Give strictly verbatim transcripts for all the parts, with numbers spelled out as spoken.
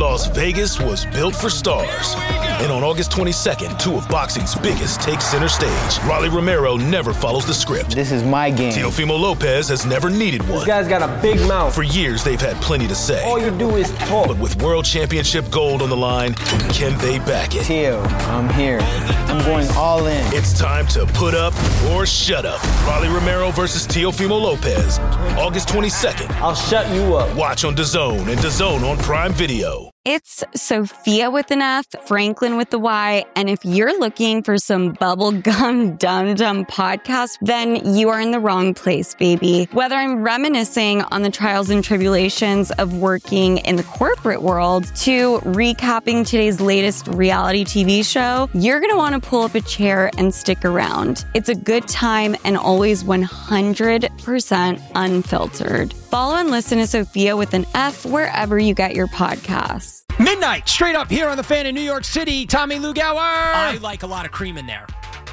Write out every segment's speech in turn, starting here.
Las Vegas was built for stars. And on August twenty-second, two of boxing's biggest take center stage. Rolly Romero never follows the script. This is my game. Teofimo Lopez has never needed one. This guy's got a big mouth. For years, they've had plenty to say. All you do is talk. But with World Championship gold on the line, can they back it? Teo, I'm here. I'm going all in. It's time to put up or shut up. Rolly Romero versus Teofimo Lopez. August twenty-second. I'll shut you up. Watch on DAZN and DAZN on Prime Video. It's Sophia with an F, Franklin with the Y, and if you're looking for some bubblegum dum-dum podcast, then you are in the wrong place, baby. Whether I'm reminiscing on the trials and tribulations of working in the corporate world to recapping today's latest reality T V show, you're going to want to pull up a chair and stick around. It's a good time and always one hundred percent unfiltered. Follow and listen to Sophia with an F wherever you get your podcasts. Midnight, straight up here on The Fan in New York City. Tommy Lugauer. I like a lot of cream in there.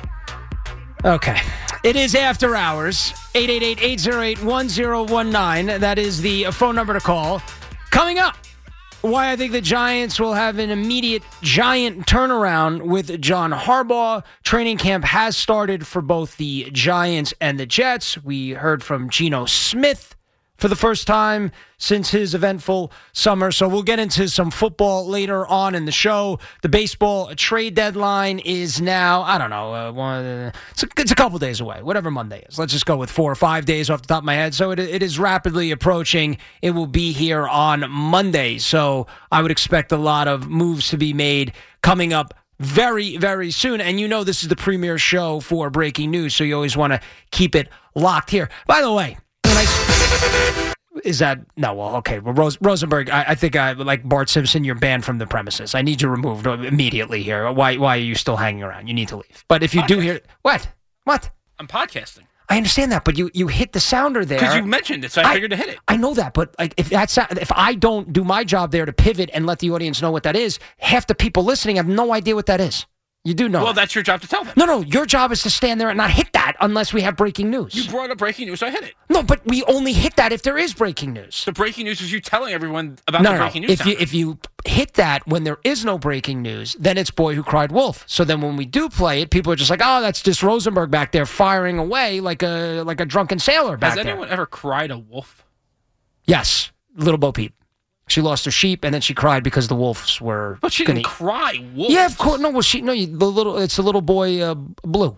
Okay. It is After Hours. eight eight eight, eight oh eight, one oh one nine. That is the phone number to call. Coming up, why I think the Giants will have an immediate giant turnaround with John Harbaugh. Training camp has started for both the Giants and the Jets. We heard from Geno Smith for the first time since his eventful summer. So we'll get into some football later on in the show. The baseball trade deadline is now, I don't know, uh, one, uh, it's, a, it's a couple days away, whatever Monday is. Let's just go with four or five days off the top of my head. So it, it is rapidly approaching. It will be here on Monday. So I would expect a lot of moves to be made coming up very, very soon. And you know this is the premier show for breaking news, so you always want to keep it locked here. By the way, when I... Is that no? Well, okay. Well, Rose, Rosenberg, I, I think I like Bart Simpson. You're banned from the premises. I need you removed immediately here. Why? Why are you still hanging around? You need to leave. But if you do hear what, what? I'm podcasting. I understand that, but you, you hit the sounder there because you mentioned it, so I, I figured to hit it. I know that, but like if that's if I don't do my job there to pivot and let the audience know what that is, half the people listening have no idea what that is. You do know. Well, that. That's your job to tell them. No, no, your job is to stand there and not hit that unless we have breaking news. You brought up breaking news, so I hit it. No, but we only hit that if there is breaking news. The breaking news is you telling everyone about no, the no, breaking no. news. If you, if you hit that when there is no breaking news, then it's Boy Who Cried Wolf. So then when we do play it, people are just like, oh, that's just Rosenberg back there firing away like a like a drunken sailor back there. Has anyone ever cried a wolf? Yes, Little Bo Peep. She lost her sheep, and then she cried because the wolves were. But she gonna... didn't cry wolf. Yeah, of course. No, well, she no. The little, it's a little boy, uh, Blue.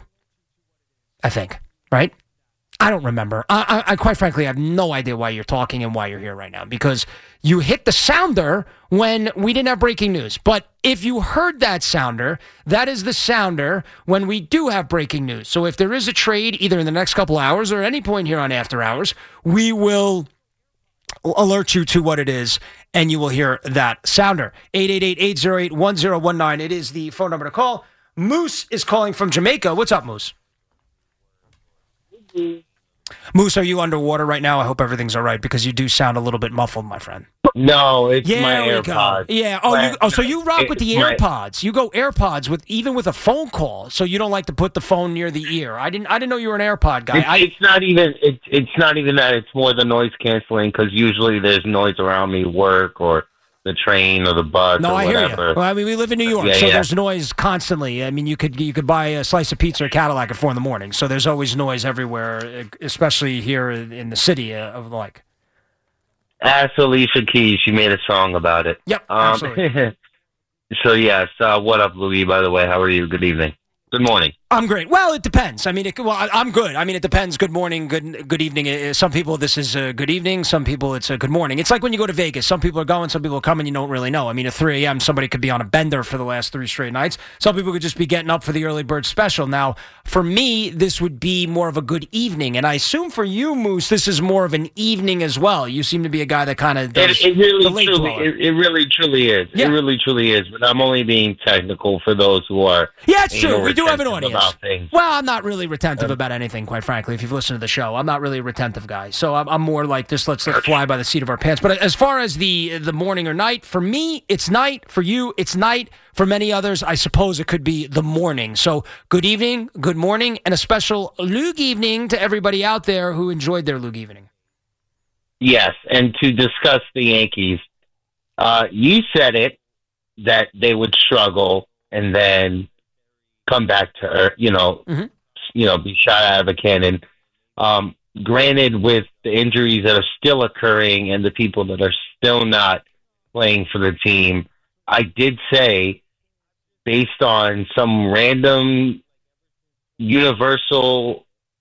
I think, right? I don't remember. I, I, I quite frankly have no idea why you're talking and why you're here right now because you hit the sounder when we didn't have breaking news. But if you heard that sounder, that is the sounder when we do have breaking news. So if there is a trade, either in the next couple hours or any point here on After Hours, we will alert you to what it is, and you will hear that sounder. eight eight eight, eight oh eight, one oh one nine. It is the phone number to call. Moose is calling from Jamaica. What's up, Moose? Mm-hmm. Moose, are you underwater right now? I hope everything's all right because you do sound a little bit muffled, my friend. No, it's yeah, my Go. AirPods. Yeah. Oh, my, you, oh, so you rock with the my, AirPods. You go AirPods with even with a phone call. So you don't like to put the phone near the ear. I didn't. I didn't know you were an AirPod guy. It's, I, it's not even. It's it's not even that. It's more the noise canceling because usually there's noise around me, work or the train or the bus. No, or I whatever. hear you. Well, I mean, we live in New York, yeah, so yeah. there's noise constantly. I mean, you could you could buy a slice of pizza or Cadillac at four in the morning. So there's always noise everywhere, especially here in the city of like. Ask Alicia Keys. She made a song about it. Yep, um, absolutely. So yes, uh, what up, Louis? By the way, how are you? Good evening. Good morning. I'm great. Well, it depends. I mean, it, well, I, I'm good. I mean, it depends. Good morning, good good evening. Some people, this is a good evening. Some people, it's a good morning. It's like when you go to Vegas. Some people are going, some people are coming. You don't really know. I mean, at three a.m., somebody could be on a bender for the last three straight nights. Some people could just be getting up for the early bird special. Now, for me, this would be more of a good evening. And I assume for you, Moose, this is more of an evening as well. You seem to be a guy that kind of does it, it really, the late truly, it, it really, truly is. Yeah. It really, truly is. But I'm only being technical for those who are. Yeah, it's true. know, We do have an retentive audience. about things. Well, I'm not really retentive about anything, quite frankly. If you've listened to the show, I'm not really a retentive guy. So I'm, I'm more like just let's, let's fly by the seat of our pants. But as far as the the morning or night, for me, it's night. For you, it's night. For many others, I suppose it could be the morning. So good evening, good morning, and a special Lug evening to everybody out there who enjoyed their Lug evening. Yes, and to discuss the Yankees, Uh, you said it that they would struggle and then come back to earth, you know, Mhm. you know, be shot out of a cannon. Um, granted, with the injuries that are still occurring and the people that are still not playing for the team, I did say, based on some random universal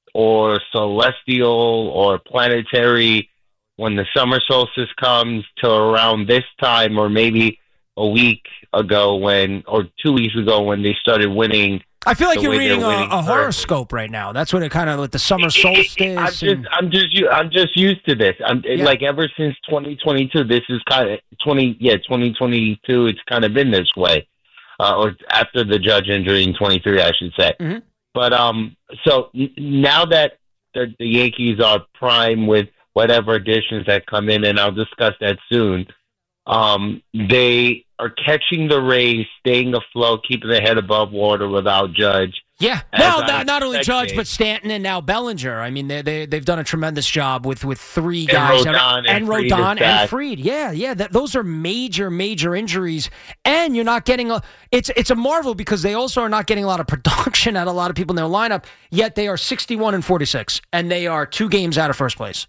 or celestial or planetary, when the summer solstice comes to around this time, or maybe a week ago when, or two weeks ago when they started winning. I feel like the you're way they're reading a, winning a currently. horoscope right now. That's what it kind of, with the summer solstice. I'm just, and- I'm just, u- I'm just used to this. I'm Yeah. like ever since twenty twenty-two. This is kind of twenty, yeah, twenty twenty-two. It's kind of been this way, uh, or after the Judge injury in twenty-three, I should say. Mhm. But um, so n- now that the, the Yankees are prime with whatever additions that come in, and I'll discuss that soon. Um, they are catching the Rays, staying afloat, keeping their head above water without Judge. Yeah. As Well, I not, not only expected. Judge, but Stanton and now Bellinger. I mean, they, they, they've done a tremendous job with, with three And guys. Rodon and and Fried Rodon is and back. Fried. Yeah, yeah. That, those are major, major injuries. And you're not getting a – it's it's a marvel because they also are not getting a lot of production out of a lot of people in their lineup, yet they are sixty-one and forty-six, and they are two games out of first place.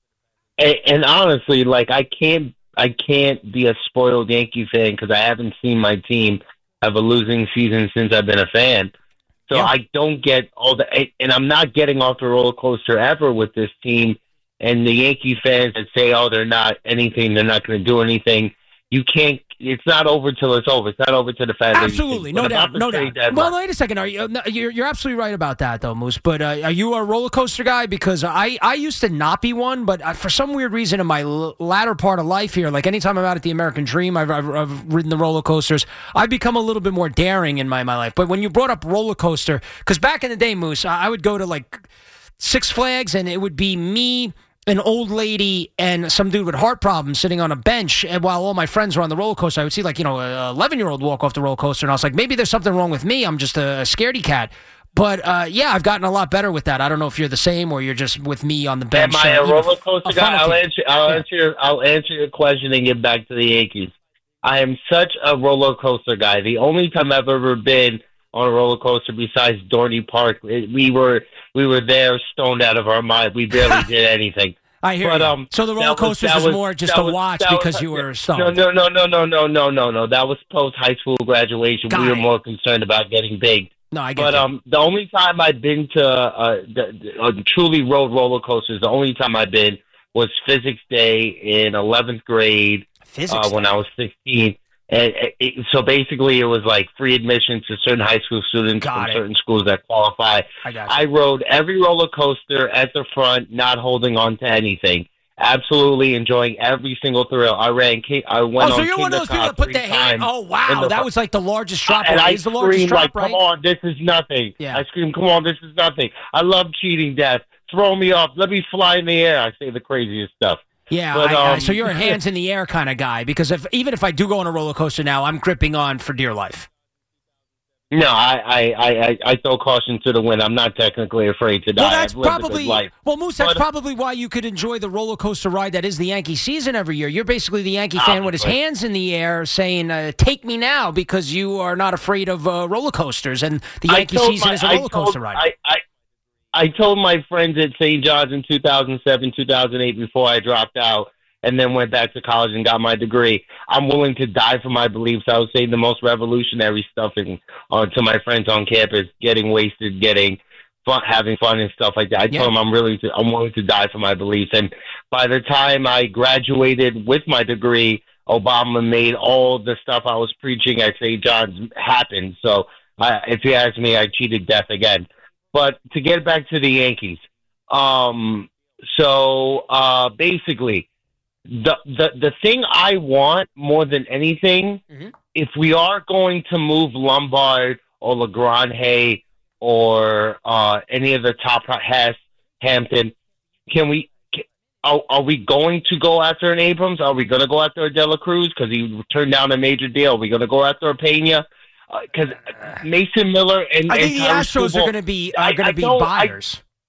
And, and honestly, like I can't, I can't be a spoiled Yankee fan because I haven't seen my team have a losing season since I've been a fan. So Yeah. I don't get all the, and I'm not getting off the roller coaster ever with this team. And the Yankee fans that say, "Oh, they're not anything, they're not going to do anything." You can't. It's not over till it's over. It's not over till the fans. Absolutely, no What doubt, about the no trade doubt. deadline? Well, wait a second. Are you? no, You're, you're absolutely right about that, though, Moose. But uh, are you a roller coaster guy? Because I, I used to not be one, but uh, for some weird reason, in my l- latter part of life here, like anytime I'm out at the American Dream, I've, I've, I've ridden the roller coasters. I've become a little bit more daring in my, my life. But when you brought up roller coaster, because back in the day, Moose, I, I would go to like Six Flags, and it would be me, an old lady, and some dude with heart problems sitting on a bench, and while all my friends were on the roller coaster, I would see like, you know, an eleven-year-old walk off the roller coaster, and I was like, maybe there's something wrong with me. I'm just a, a scaredy cat. But, uh, yeah, I've gotten a lot better with that. I don't know if you're the same or you're just with me on the bench. Am I uh, a eating roller coaster a guy? funnel I'll cake. answer. I'll Yeah. answer. Your, I'll answer your question and get back to the Yankees. I am such a roller coaster guy. The only time I've ever been on a roller coaster besides Dorney Park, it, we were we were there stoned out of our mind. We barely did anything. I hear But, you. um, So the roller that was- coasters that was, was- more just that a was- watch that was- because you were stoned. No, no, no, no, no, no, no, no, no. That was post high school graduation. Got we were it. more concerned about getting big. No, I get But that. um, the only time I've been to uh, the, the, uh, truly rode roller coasters, the only time I've been was physics day in eleventh grade Physics. uh, when I was sixteen. And it, it, so basically, it was like free admission to certain high school students Got from it. certain schools that qualify. I got I you. rode every roller coaster at the front, not holding on to anything. Absolutely enjoying every single thrill. I ran. King, I went Oh, so on you're King one of those people that Cop put three their hand. times Oh, in wow. the That front. was like the largest drop. And right? I It's the largest screamed drop, like, right? "Come on, this is nothing!" Yeah. I screamed, "Come on, this is nothing! I love cheating death. Throw me off. Let me fly in the air." I say the craziest stuff. Yeah, But, I, I, um, so you're a hands in the air kind of guy because if even if I do go on a roller coaster now, I'm gripping on for dear life. No, I, I, I, I, I throw caution to the wind. I'm not technically afraid to die. Well, that's I've lived a probably good life. well, Moose. That's But- probably why you could enjoy the roller coaster ride that is the Yankee season every year. You're basically the Yankee fan with his Obviously. hands in the air, saying uh, "Take me now," because you are not afraid of uh, roller coasters, and the I Yankee told season my- is a I roller coaster told- ride. I, I, I told my friends at Saint John's in two thousand seven, two thousand eight, before I dropped out and then went back to college and got my degree, I'm willing to die for my beliefs. I would say the most revolutionary stuff in, uh, to my friends on campus, getting wasted, getting fun, having fun and stuff like that. I Yeah. told them I'm really, to, I'm willing to die for my beliefs. And by the time I graduated with my degree, Obama made all the stuff I was preaching at Saint John's happen. So I, if you ask me, I cheated death again. But to get back to the Yankees, um, so uh, basically, the the the thing I want more than anything, Mhm. if we are going to move Lombard or LeGrand or uh, any of the top has Hampton, can we? Are, are we going to go after an Abrams? Are we going to go after a De La Cruz because he turned down a major deal? Are we going to go after a Pena? Because uh, Mason Miller and I think and the Tyler Astros Skubal- are going to be are I- going I to be don't- I- buyers.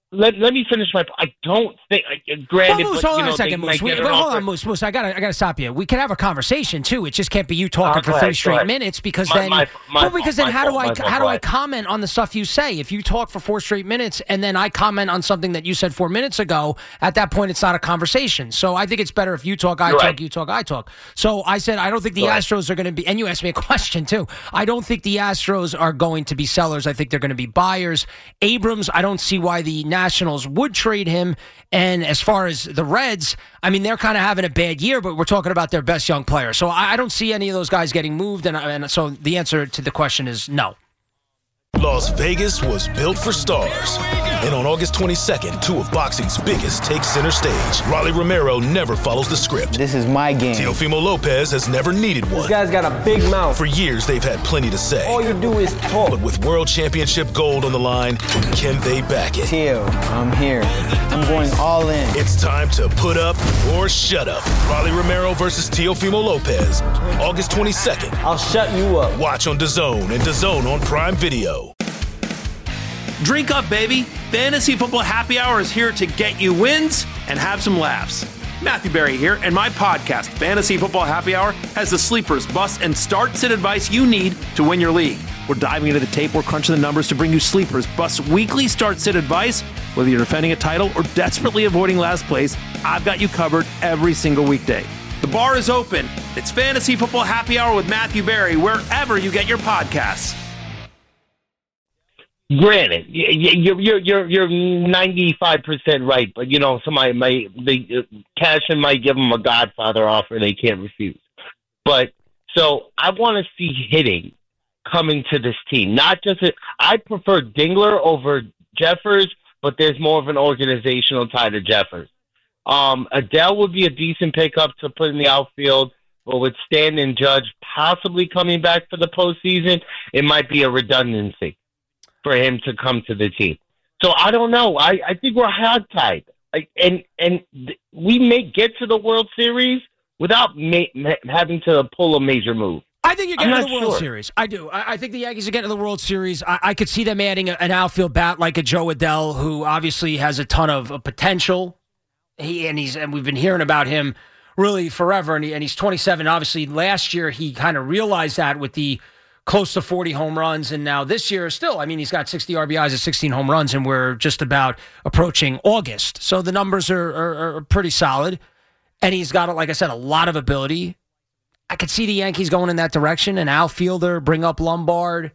let, let me finish my. I don't think. Granted, well, Moose, but, hold you on know, a second, they Moose. might We, get it well, hold off on, Moose. Moose, I gotta, I gotta stop you. We can have a conversation too. It just can't be you talking Uh, for go thirty ahead, straight go ahead. minutes because My- then, my- my well, because fault, then my how do fault, I, my fault, how do go I ahead. comment on the stuff you say? If you talk for four straight minutes and then I comment on something that you said four minutes ago, at that point it's not a conversation. So I think it's better if you talk, I You're talk, right. you talk, I talk. So I said I don't think the Go ahead. Astros are going to be, and you asked me a question too. I don't think the Astros are going to be sellers. I think they're going to be buyers. Abrams, I don't see why the Nationals would trade him. And as far as the Reds, I mean, they're kind of having a bad year, but we're talking about their best young player. So I, I don't see any of those guys getting moved. And, and so the answer to the question is no. Las Vegas was built for stars. And on August twenty-second, two of boxing's biggest take center stage. Rolly Romero never follows the script. This is my game. Teofimo Lopez has never needed This one. guy's got a big mouth. For years, they've had plenty to say. All you do is talk. But with World Championship gold on the line, can they back it? Teo, I'm here. I'm going all in. It's time to put up or shut up. Rolly Romero versus Teofimo Lopez. August twenty-second. I'll shut you up. Watch on DAZN and DAZN on Prime Video. Drink up, baby. Fantasy Football Happy Hour is here to get you wins and have some laughs. Matthew Berry here, and my podcast, Fantasy Football Happy Hour, has the sleepers, busts, and start-sit advice you need to win your league. We're diving into the tape, we're crunching the numbers to bring you sleepers, busts, weekly start-sit advice. Whether you're defending a title or desperately avoiding last place, I've got you covered every single weekday. The bar is open. It's Fantasy Football Happy Hour with Matthew Berry, wherever you get your podcasts. Granted, y- y- you're you're you're you're ninety-five percent right, but you know somebody might they uh, Cashin might give them a Godfather offer they can't refuse. But so I want to see hitting coming to this team, not just a, I prefer Dingler over Jeffers, but there's more of an organizational tie to Jeffers. Um, Adele would be a decent pickup to put in the outfield, but with Stan and Judge possibly coming back for the postseason, it might be a redundancy for him to come to the team. So I don't know. I, I think we're hog-tied. I, and and th- we may get to the World Series without ma- ma- having to pull a major move. I think you're I'm getting to not the World sure. Series. I do. I, I think the Yankees are getting to the World Series. I, I could see them adding a, an outfield bat like a Joe Adele, who obviously has a ton of, of potential. He and he's and we've been hearing about him really forever. And, he, and he's twenty-seven. Obviously, last year he kind of realized that with the close to forty home runs, and now this year still, I mean, he's got sixty R B Is and sixteen home runs, and we're just about approaching August. So the numbers are, are, are pretty solid, and he's got, like I said, a lot of ability. I could see the Yankees going in that direction, an outfielder, bring up Lombard.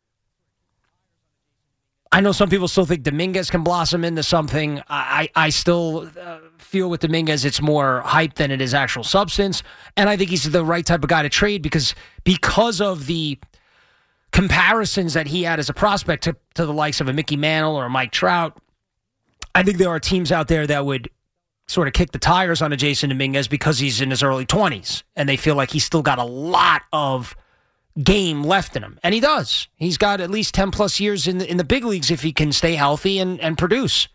I know some people still think Dominguez can blossom into something. I, I still uh, feel with Dominguez it's more hype than it is actual substance, and I think he's the right type of guy to trade because because of the comparisons that he had as a prospect to, to the likes of a Mickey Mantle or a Mike Trout. I think there are teams out there that would sort of kick the tires on a Jason Dominguez because he's in his early twenties and they feel like he's still got a lot of game left in him. And he does. He's got at least ten plus years in the, in the big leagues if he can stay healthy and, and produce.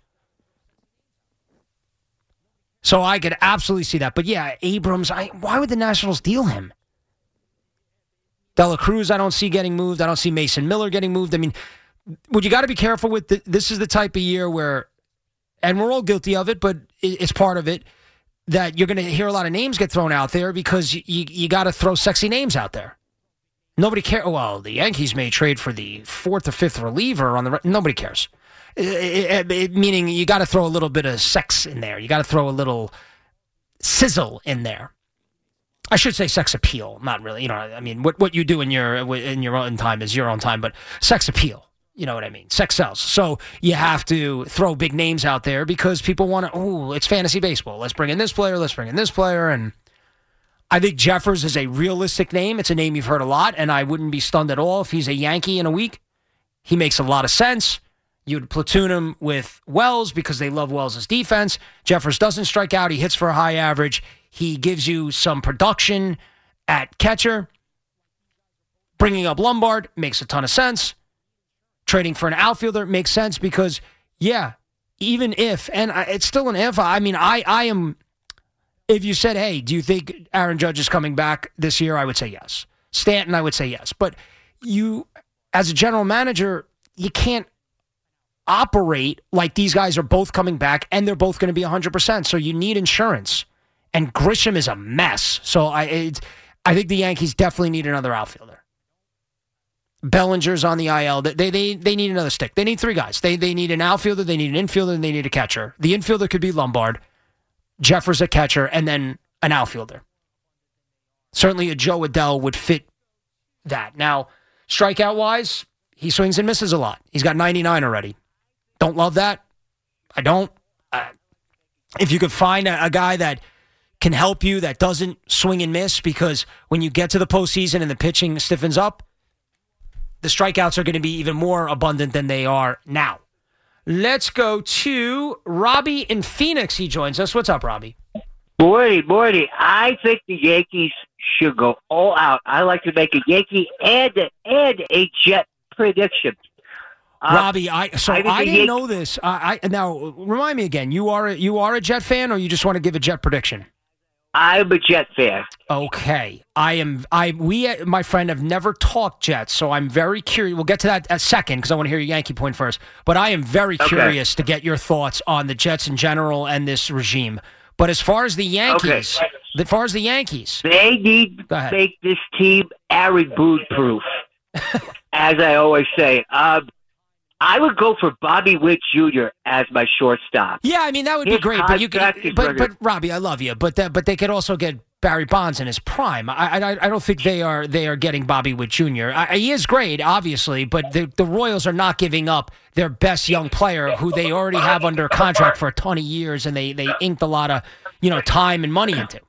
So I could absolutely see that. But yeah, Abrams, I, why would the Nationals deal him? Dela Cruz, I don't see getting moved. I don't see Mason Miller getting moved. I mean, what you got to be careful with, the, this is the type of year where, and we're all guilty of it, but it's part of it, that you're going to hear a lot of names get thrown out there because you, you got to throw sexy names out there. Nobody cares. Well, the Yankees may trade for the fourth or fifth reliever on the. Nobody cares. It, it, it, meaning you got to throw a little bit of sex in there. You got to throw a little sizzle in there. I should say sex appeal, not really. You know, I mean, what what you do in your in your own time is your own time, but sex appeal. You know what I mean? Sex sells. So you have to throw big names out there because people want to. Oh, it's fantasy baseball. Let's bring in this player. Let's bring in this player. And I think Jeffers is a realistic name. It's a name you've heard a lot, and I wouldn't be stunned at all if he's a Yankee in a week. He makes a lot of sense. You'd platoon him with Wells because they love Wells' defense. Jeffers doesn't strike out. He hits for a high average. He gives you some production at catcher. Bringing up Lombard makes a ton of sense. Trading for an outfielder makes sense because, yeah, even if, and it's still an if, I mean, I, I am, if you said, hey, do you think Aaron Judge is coming back this year? I would say yes. Stanton, I would say yes. But you, as a general manager, you can't, operate like these guys are both coming back and they're both going to be one hundred percent. So you need insurance. And Grisham is a mess. So I it's, I think the Yankees definitely need another outfielder. Bellinger's on the I L. They they they need another stick. They need three guys. They they need an outfielder, they need an infielder, and they need a catcher. The infielder could be Lombard, Jeffers a catcher, and then an outfielder. Certainly a Joe Adell would fit that. Now, strikeout-wise, he swings and misses a lot. He's got ninety-nine already. Don't love that. I don't. Uh, if you could find a, a guy that can help you that doesn't swing and miss, because when you get to the postseason and the pitching stiffens up, the strikeouts are going to be even more abundant than they are now. Let's go to Robbie in Phoenix. He joins us. What's up, Robbie? Morty, Morty, I think the Yankees should go all out. I like to make a Yankee and and a Jet prediction. Uh, Robbie, I so I, I didn't Yan- know this. I, I now remind me again. You are a, you are a Jet fan, or you just want to give a Jet prediction? I'm a Jet fan. Okay, I am. I we my friend have never talked Jets, so I'm very curious. We'll get to that a second because I want to hear your Yankee point first. But I am very okay. curious to get your thoughts on the Jets in general and this regime. But as far as the Yankees, okay. as far as the Yankees, they need to make this team Aaron Boone proof. As I always say, um, I would go for Bobby Witt Junior as my shortstop. Yeah, I mean that would His be great. But you contract could, is but running- but Robbie, I love you. But that, but they could also get Barry Bonds in his prime. I I, I don't think they are they are getting Bobby Witt Junior I, he is great, obviously, but the the Royals are not giving up their best young player, who they already have under contract for a ton of years, and they they inked a lot of you know time and money into.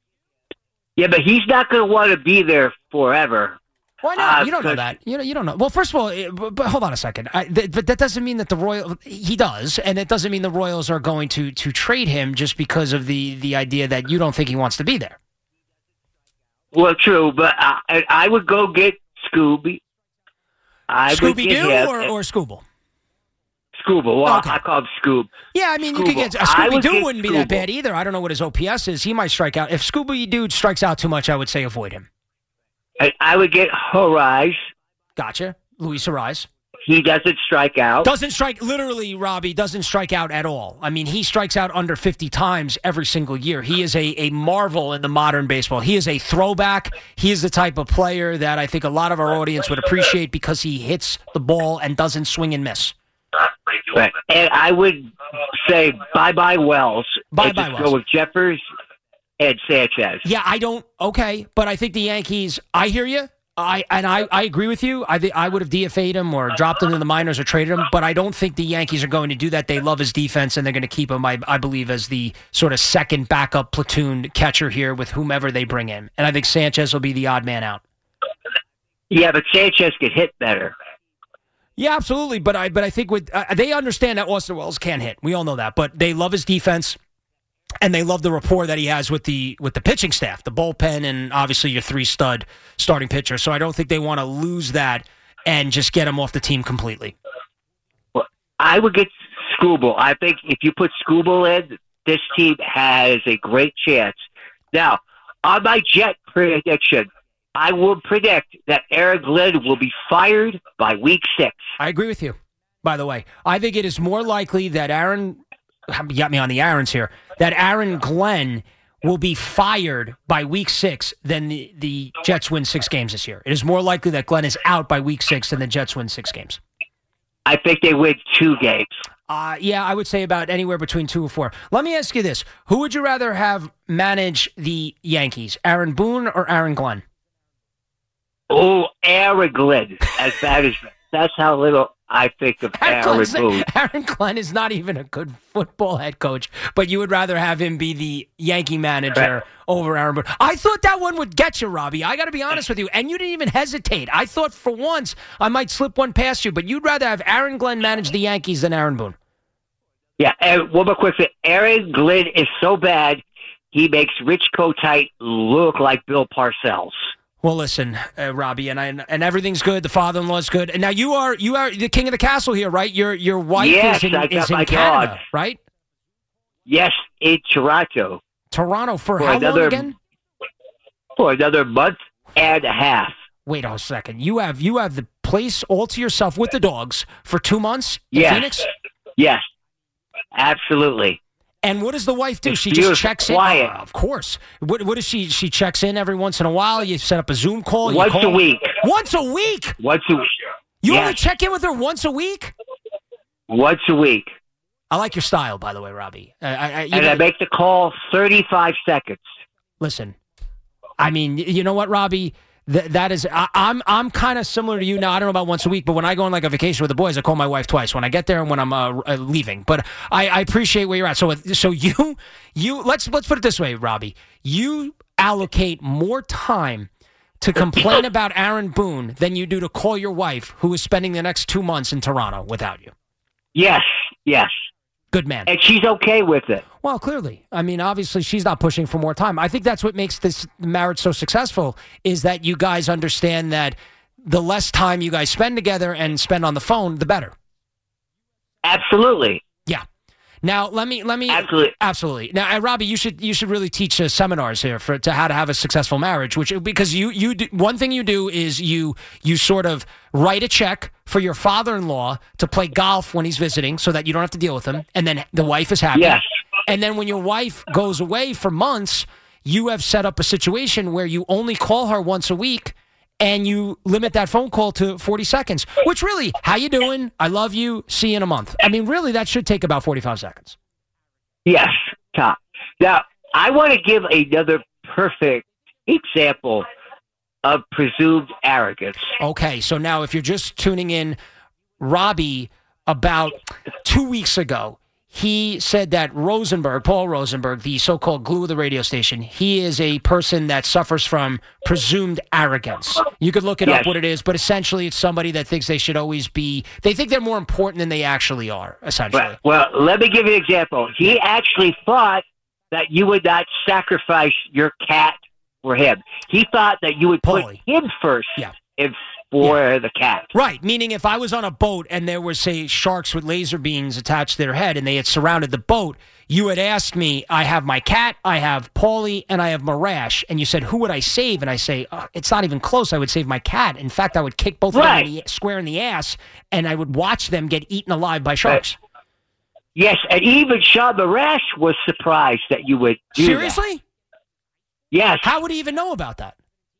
Yeah, but he's not going to want to be there forever. Why not? Uh, you don't know that. You know, you don't know. Well, first of all, it, but, but hold on a second. I, th- but that doesn't mean that the Royals. He does, and it doesn't mean the Royals are going to to trade him just because of the the idea that you don't think he wants to be there. Well, true, but I, I would go get Scooby. I would Scooby get Doo him. or, or Scooble? Scooble. Well, Okay. I call him Scoob. Yeah, I mean, you could Scooble. get a I Scooby would Doo get wouldn't be that Scooble. bad either. I don't know what his O P S is. He might strike out. If Scooby Doo strikes out too much, I would say avoid him. I, I would get Horizon. Gotcha. Luis Ariz. He doesn't strike out. Doesn't strike, literally, Robbie, doesn't strike out at all. I mean, he strikes out under fifty times every single year. He is a, a marvel in the modern baseball. He is a throwback. He is the type of player that I think a lot of our audience would appreciate because he hits the ball and doesn't swing and miss. Right. And I would say bye-bye Wells. Bye-bye and just Wells. go with Jeffers and Sanchez. Yeah, I don't, okay, but I think the Yankees, I hear you. I and I, I agree with you. I think I would have D F A'd him or dropped him in the minors or traded him, but I don't think the Yankees are going to do that. They love his defense, and they're going to keep him, I, I believe, as the sort of second backup platoon catcher here with whomever they bring in. And I think Sanchez will be the odd man out. Yeah, but Sanchez could hit better. Yeah, absolutely. But I but I think with uh, they understand that Austin Wells can't hit. We all know that. But they love his defense. And they love the rapport that he has with the with the pitching staff, the bullpen, and obviously your three stud starting pitcher. So I don't think they want to lose that and just get him off the team completely. Well, I would get Scooble. I think if you put Scooble in, this team has a great chance. Now, on my Jet prediction, I will predict that Aaron Glenn will be fired by week six. I agree with you, by the way. I think it is more likely that Aaron, you got me on the Aarons here, that Aaron Glenn will be fired by week six than the, the Jets win six games this year. It is more likely that Glenn is out by week six than the Jets win six games. I think they win two games. Uh, yeah, I would say about anywhere between two or four. Let me ask you this. Who would you rather have manage the Yankees, Aaron Boone or Aaron Glenn? Oh, Aaron Glenn, as bad as that's how little I think of Aaron Boone. Aaron Glenn is not even a good football head coach, but you would rather have him be the Yankee manager right. over Aaron Boone. I thought that one would get you, Robbie. I got to be honest with you, and you didn't even hesitate. I thought for once I might slip one past you, but you'd rather have Aaron Glenn manage the Yankees than Aaron Boone. Yeah, and one more quick thing. Aaron Glenn is so bad, he makes Rich Kotite look like Bill Parcells. Well, listen, uh, Robbie, and I, and everything's good. The father-in-law's good, and now you are you are the king of the castle here, right? Your your wife yes, is in, I got is in my Canada, dog. right? Yes, in Toronto. Toronto for, for how another, long again? For another month and a half. Wait a second. You have you have the place all to yourself with the dogs for two months in Yes. Phoenix? Yes, absolutely. And what does the wife do? It's She beautiful, just checks quiet. in? Oh, of course. What, what does she, she checks in every once in a while? You set up a Zoom call? You Once call? a week. Once a week? Once a week. You Yes. only check in with her once a week? Once a week. I like your style, by the way, Robbie. I, I, you And know- I make the call thirty-five seconds. Listen, I mean, y- you know what, Robbie? Th- that is, I, I'm I'm kind of similar to you now. I don't know about once a week, but when I go on like a vacation with the boys, I call my wife twice when I get there and when I'm uh, uh, leaving. But I, I appreciate where you're at. So, so you you let's let's put it this way, Robbie. You allocate more time to complain about Aaron Boone than you do to call your wife, who is spending the next two months in Toronto without you. Yes, yes. Good man. And she's okay with it. Well, clearly. I mean, obviously, she's not pushing for more time. I think that's what makes this marriage so successful is that you guys understand that the less time you guys spend together and spend on the phone, the better. Absolutely. Yeah. Now, let me let me Absolutely. absolutely. Now, uh, Robbie, you should you should really teach uh, seminars here for to how to have a successful marriage. Which because you you do, one thing you do is you you sort of write a check for your father-in-law to play golf when he's visiting, so that you don't have to deal with him, and then the wife is happy. Yes. And then when your wife goes away for months, you have set up a situation where you only call her once a week. And you limit that phone call to forty seconds, which really, how you doing? I love you. See you in a month. I mean, really, that should take about forty-five seconds. Yes, Tom. Now, I want to give another perfect example of presumed arrogance. Okay, so now if you're just tuning in, Robbie, about two weeks ago, he said that Rosenberg, Paul Rosenberg, the so-called glue of the radio station, he is a person that suffers from presumed arrogance. You could look it Yes. up what it is, but essentially it's somebody that thinks they should always be, they think they're more important than they actually are, essentially. Well, well, let me give you an example. He actually thought that you would not sacrifice your cat for him. He thought that you would put Paulie. him first Yeah. and for the cat. Right, meaning if I was on a boat and there were, say, sharks with laser beams attached to their head and they had surrounded the boat, you had asked me, I have my cat, I have Paulie, and I have Marash, and you said, who would I save? And I say, oh, it's not even close, I would save my cat. In fact, I would kick both of them in the, square in the ass, and I would watch them get eaten alive by sharks. Yes, and even Sean Marash was surprised that you would do Seriously? that. Yes. How would he even know about that?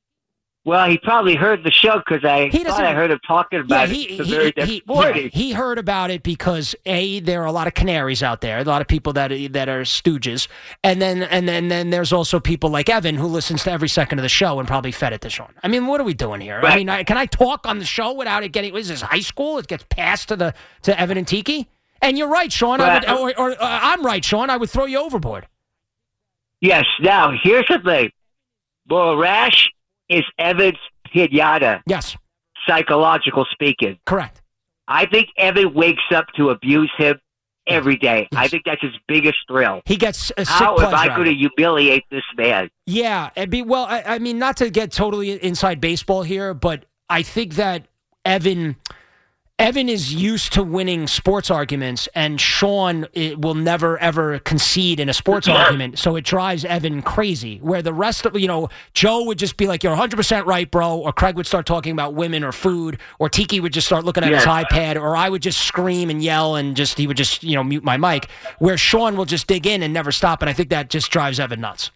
Well, he probably heard the show because I He thought doesn't- I heard him talking about he, it the he, very he, next he, morning. yeah, he heard about it because A, there are a lot of canaries out there, a lot of people that that are stooges, and then and then then there's also people like Evan who listens to every second of the show and probably fed it to Sean. I mean, what are we doing here? I Right. mean, I, can I talk on the show without it getting? What is this, high school? It gets passed to the to Evan and Tiki. And you're right, Sean. I would, Right. or, or uh, I'm right, Sean. I would throw you overboard. Yes. Now, here's the thing. Marash is Evan's pinata, Yes, psychological speaking. correct. I think Evan wakes up to abuse him every day. I Yes. think that's his biggest thrill. He gets a sick How am pleasure I out of going to it. humiliate this man? Yeah, and be well. I, I mean, not to get totally inside baseball here, but I think that Evan, Evan is used to winning sports arguments, and Sean it, will never ever concede in a sports argument. So it drives Evan crazy. Where the rest of you know, Joe would just be like, "You're one hundred percent right, bro," or Craig would start talking about women or food, or Tiki would just start looking at his Yes. iPad, or I would just scream and yell, and just he would just you know mute my mic. Where Sean will just dig in and never stop, and I think that just drives Evan nuts.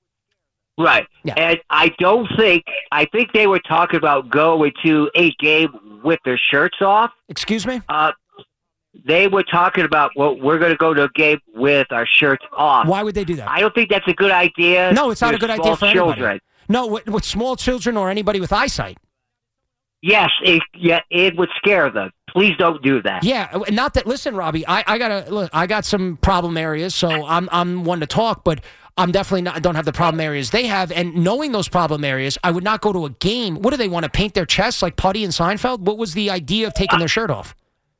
Right. Yeah. And I don't think, I think they were talking about going to a game with their shirts off. Excuse me? Uh, they were talking about, well, we're going to go to a game with our shirts off. Why would they do that? I don't think that's a good idea. No, it's not for a good idea small for anybody. children. No, with, with small children or anybody with eyesight. Yes, it, yeah, it would scare them. Please don't do that. Yeah, not that. Listen, Robbie, I, I gotta look. I got some problem areas, so I'm I'm one to talk, but I'm definitely not. I don't have the problem areas they have. And knowing those problem areas, I would not go to a game. What do they want to paint their chests like Putty and Seinfeld? What was the idea of taking their shirt off?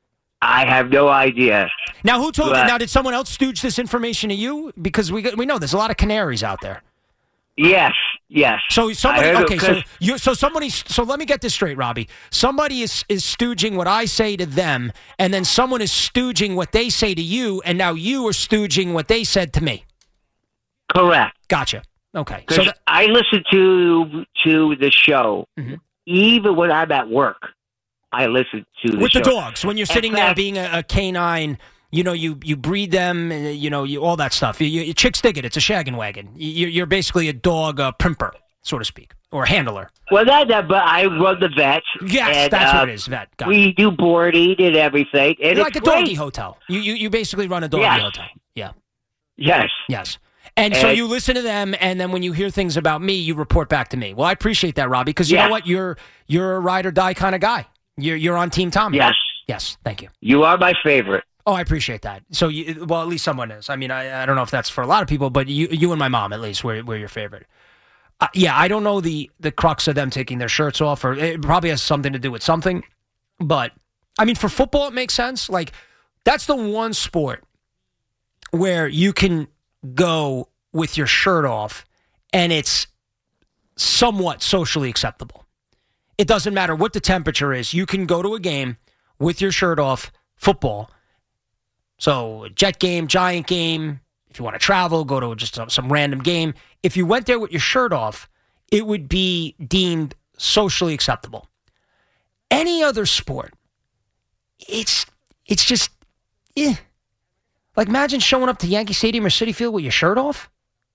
I have no idea. Now, who told? But- Now, did someone else stooge this information to you? Because we we know there's a lot of canaries out there. Yes, yes. So somebody, I heard it okay, so 'cause- you, so somebody, so let me get this straight, Robbie. Somebody is is stooging what I say to them, and then someone is stooging what they say to you, and now you are stooging what they said to me. Correct. Gotcha. Okay. So Because that, I listen to to the show Mhm. even when I'm at work. I listen to the With show. the dogs, when you're sitting In there fact- being a, a canine, you know, you, you breed them, uh, you know, you, all that stuff. You, you, chicks dig it. It's a shaggin' wagon. You, you're basically a dog uh, primper, so to speak, or handler. Well, that, that but I run the vet. Yes, and, that's uh, what it is, vet. Got we it. do boarding and everything. And You're like a it's great. doggy hotel. You, you you basically run a doggy Yes. hotel. Yeah. Yes. Yes. And so And- you listen to them, and then when you hear things about me, you report back to me. Well, I appreciate that, Robbie, because you Yeah. know what? You're you're a ride or die kind of guy. You're you're on Team Tommy. Yes. Yes. Thank you. You are my favorite. Oh, I appreciate that. So, you, well, at least someone is. I mean, I, I don't know if that's for a lot of people, but you you and my mom, at least, we're, we're your favorite. Uh, yeah, I don't know the, the crux of them taking their shirts off, or it probably has something to do with something. But, I mean, for football, it makes sense. Like, that's the one sport where you can go with your shirt off, and it's somewhat socially acceptable. It doesn't matter what the temperature is. You can go to a game with your shirt off, football. So, a Jet game, Giant game, if you want to travel, go to just some, some random game. If you went there with your shirt off, it would be deemed socially acceptable. Any other sport, it's it's just, eh. Like, imagine showing up to Yankee Stadium or Citi Field with your shirt off.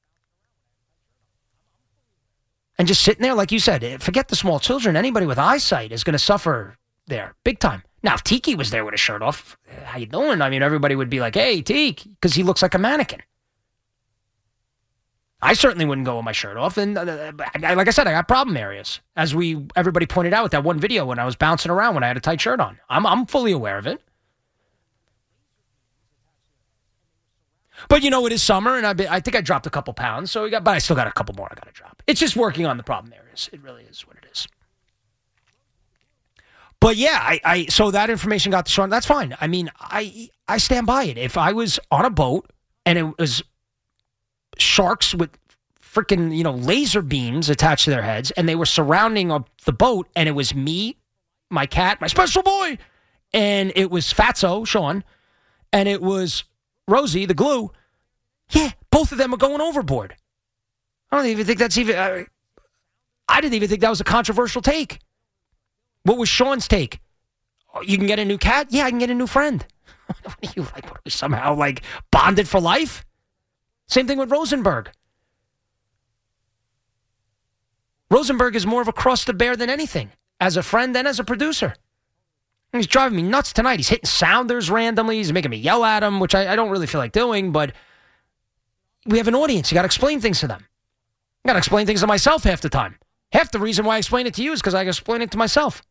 And just sitting there, like you said, forget the small children. Anybody with eyesight is going to suffer there, big time. Now, if Tiki was there with his shirt off, how you doing? I mean, everybody would be like, hey, Tiki, because he looks like a mannequin. I certainly wouldn't go with my shirt off. And uh, I, like I said, I got problem areas, as we everybody pointed out with that one video when I was bouncing around when I had a tight shirt on. I'm I'm fully aware of it. But, you know, it is summer, and I, be, I think I dropped a couple pounds, so we got, but I still got a couple more I got to drop. It's just working on the problem areas. It really is what it is. But, yeah, I, I so that information got to Sean. That's fine. I mean, I I stand by it. If I was on a boat and it was sharks with freaking, you know, laser beams attached to their heads, and they were surrounding the boat, and it was me, my cat, my special boy, and it was Fatso, Sean, and it was Rosie, the glue, yeah, both of them are going overboard. I don't even think that's even, uh, I didn't even think that was a controversial take. What was Sean's take? Oh, you can get a new cat? Yeah, I can get a new friend. What are you, like, what are we somehow, like, bonded for life? Same thing with Rosenberg. Rosenberg is more of a cross to bear than anything, as a friend and as a producer. He's driving me nuts tonight. He's hitting sounders randomly. He's making me yell at him, which I, I don't really feel like doing, but we have an audience. You got to explain things to them. I got to explain things to myself half the time. Half the reason why I explain it to you is because I explain it to myself.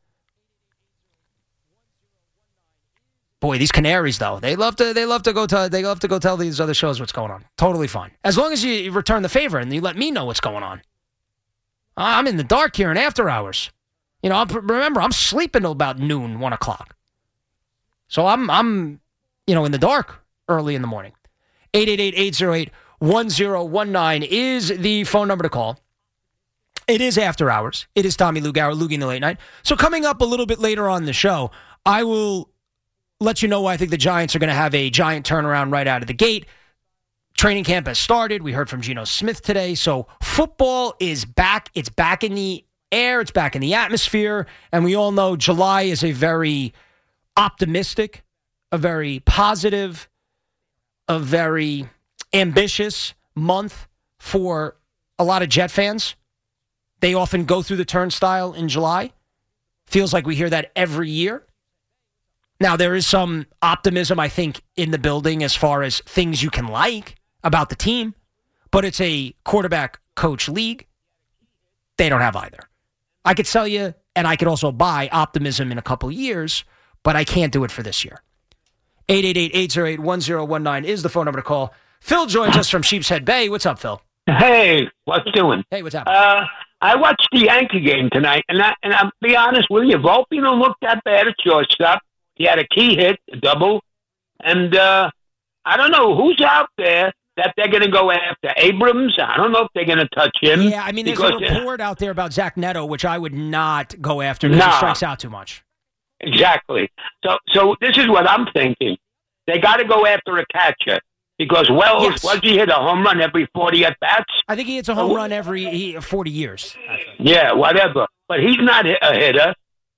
Boy, these canaries though, they love to they love to go to they love to go tell these other shows what's going on. Totally fine. As long as you, you return the favor and you let me know what's going on. I'm in the dark here in after hours. You know, I'm, remember, I'm sleeping till about noon, one o'clock. So I'm, I'm, you know, in the dark early in the morning. eight eight eight, eight oh eight, one oh one nine is the phone number to call. It is after hours. It is Tommy Lugauer, Loogie in the Late Night. So coming up a little bit later on the show, I will let you know why I think the Giants are going to have a giant turnaround right out of the gate. Training camp has started. We heard from Geno Smith today. So football is back. It's back in the air. It's back in the atmosphere. And we all know July is a very optimistic, a very positive, a very ambitious month for a lot of Jet fans. They often go through the turnstile in July. Feels like we hear that every year. Now, there is some optimism, I think, in the building as far as things you can like about the team, but it's a quarterback coach league. They don't have either. I could sell you, and I could also buy optimism in a couple years, but I can't do it for this year. eight eight eight, eight oh eight, one oh one nine is the phone number to call. Phil joins us from Sheepshead Bay. What's up, Phil? Hey, what's doing? Hey, what's happening? Uh, I watched the Yankee game tonight, and I, and I'll be honest with you, Volpe don't look that bad at shortstop. He had a key hit, a double, and uh, I don't know who's out there that they're going to go after. Abrams, I don't know if they're going to touch him. Yeah, I mean, there's because, a report out there about Zach Neto, which I would not go after because Nah. he strikes out too much. Exactly. So, so this is what I'm thinking. They got to go after a catcher because Wells, Yes. was he hit a home run every forty at bats? I think he hits a home run every he- forty years. Yeah, whatever. But he's not a hitter.